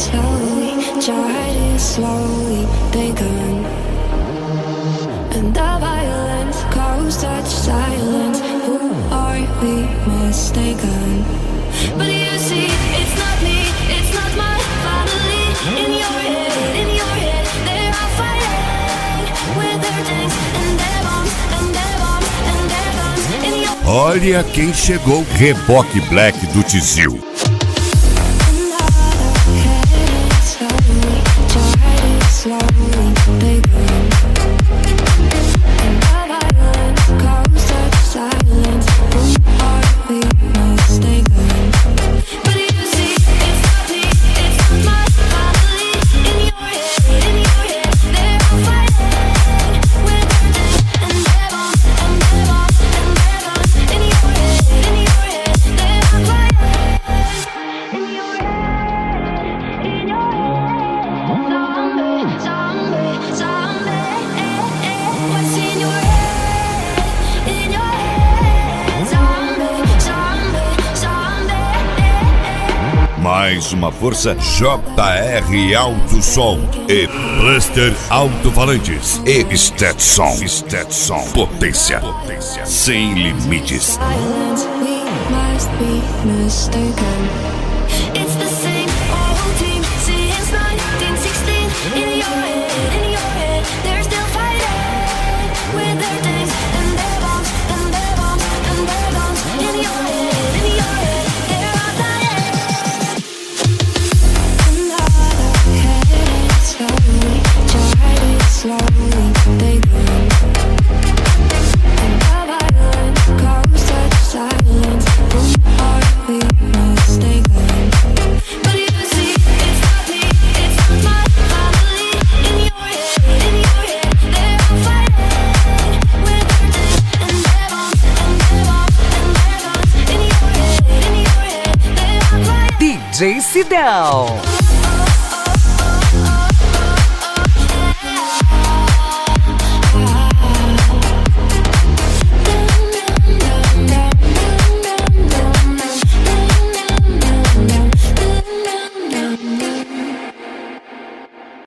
Slowly begun, and the violence caused such silence. Who are we mistaken? But you see, it's not me, it's not my family. In your head, they are fighting with their tanks and their bombs and their bombs and their guns. In your Olha quem chegou, Reboque Black do Tizil. slowly begun, and the violence caused such silence. Who are we mistaken? But you see, it's not me, it's not my family. In your head, they're all fighting with their tanks and their bombs and their bombs and their guns. In your head, they're all fighting. In your head. Mais uma força JR Alto Som e Blaster Alto-Falantes e Stetson. Potência sem limites. It's the same old team since 1916. In your head, they're still fighting with their tanks and their bombs and their bombs and their guns. In your head, they're all dying. Another head slowly, tried it slowly, they go. And the violence caused such silence. Who are we mistaken? But you see, it's not me, it's not my family. In your head, they're all fighting with their tanks and their bombs and their bombs and their guns. In your head, they're all fighting. DJ Sidão.